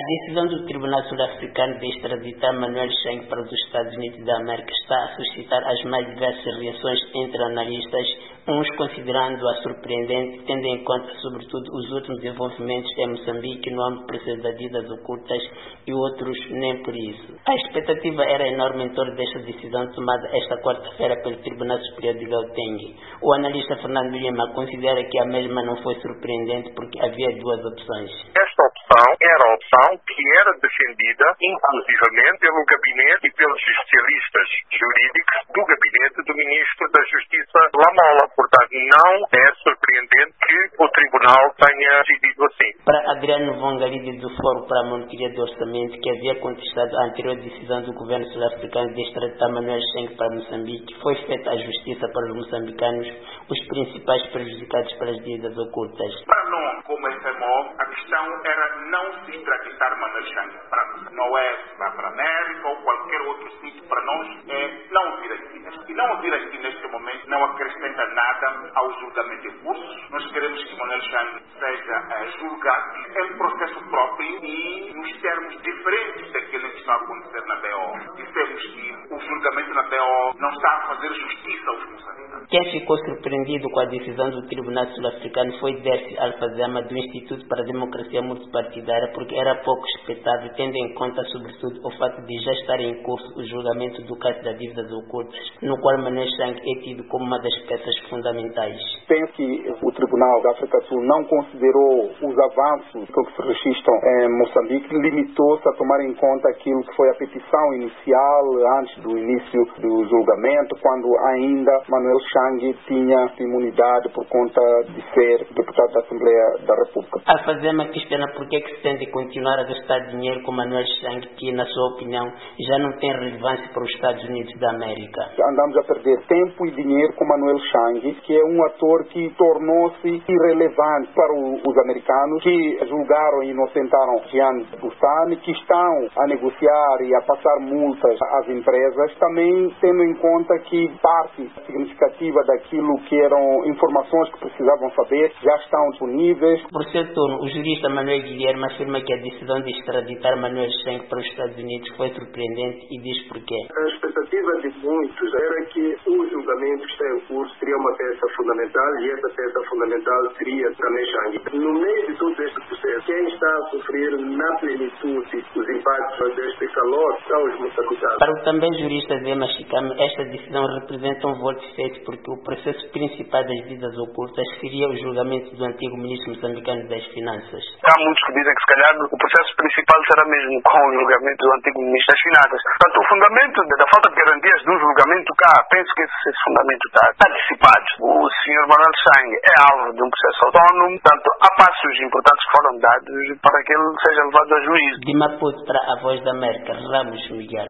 A decisão do Tribunal Sul-Africano de extraditar Manuel Chang para os Estados Unidos da América está a suscitar as mais diversas reações entre analistas, uns considerando-a surpreendente, tendo em conta, sobretudo, os últimos desenvolvimentos em Moçambique no âmbito das dívidas ocultas e outros nem por isso. A expectativa era enorme em torno desta decisão tomada esta quarta-feira pelo Tribunal Superior de Gauteng. O analista Fernando Lima considera que a mesma não foi surpreendente porque havia duas opções. Esta opção era a opção que era defendida inclusivamente pelo gabinete e pelos especialistas jurídicos do gabinete do Ministro da Justiça Lamola. Portanto, não é surpreendente que o Tribunal tenha decidido assim. Para Adriano Vongalide do Fórum para a Monitoria do Orçamento, que havia contestado a anterior decisão do governo sul-africano de extraditar Manuel Chang para Moçambique, foi feita a justiça para os moçambicanos, os principais prejudicados pelas dívidas ocultas. Para nós, como FMO, a questão era não se extraditar Manuel Chang para não é para a América ou qualquer outro sítio. Para nós é não vir aqui. E não vir aqui neste momento não acrescenta nada ao julgamento em curso. Nós queremos que Manuel Chang seja julgado em processo próprio e nos termos diferentes daquilo que está a acontecer na BO. Dissemos que o julgamento na BO não está a fazer justiça aos moçambicanos. Quem ficou surpreendido com a decisão do Tribunal Sul-Africano foi Dercy Alfazema, do Instituto para a Democracia Multipartidária, porque era pouco expectável, tendo em conta, sobretudo, o fato de já estar em curso o julgamento do caso das dívidas ocultas, no qual Manuel Chang é tido como uma das peças fundamentais. Penso que o Tribunal da África do Sul não considerou os avanços que se registram em Moçambique, limitou-se a tomar em conta aquilo que foi a petição inicial, antes do início do julgamento, quando ainda Manuel Chang tinha imunidade por conta de ser deputado da Assembleia da República. Alfazema questiona por que se tem de continuar a gastar dinheiro com Manuel Chang, que, na sua opinião, já não tem relevância para os Estados Unidos da América. Andamos a perder tempo e dinheiro com Manuel Chang, que é um ator que tornou-se irrelevante para os americanos, que julgaram e inocentaram Jean Bustani, que estão a negociar e a passar multas às empresas, também tendo em conta que parte significativa daquilo que eram informações que precisavam saber já estão disponíveis. Por seu turno, o jurista Manuel Guilherme afirma que a decisão de extraditar Manuel Chang para os Estados Unidos foi surpreendente e diz porquê. A expectativa de muitos era que o julgamento que está em curso seria uma peça fundamental e essa peça fundamental seria Manuel Chang. No meio de todo este processo, quem está a sofrer na plenitude os impactos deste calor são os moçambicanos. Para o também jurista Zé Machicame, esta decisão representa um voto feito porque o processo principal das dívidas ocultas seria o julgamento do antigo ministro moçambicano das Finanças. Há muitos que dizem que se calhar o processo principal será mesmo com o julgamento do antigo ministro das Finanças. Portanto, o fundamento da falta de garantias de um julgamento cá, penso que esse fundamento está dissipado. O Sr. Manuel Chang é alvo de um processo autónomo, portanto, há passos importantes que foram dados para que ele seja levado a juízo. De Maputo para a Voz da América, Ramos Miguel.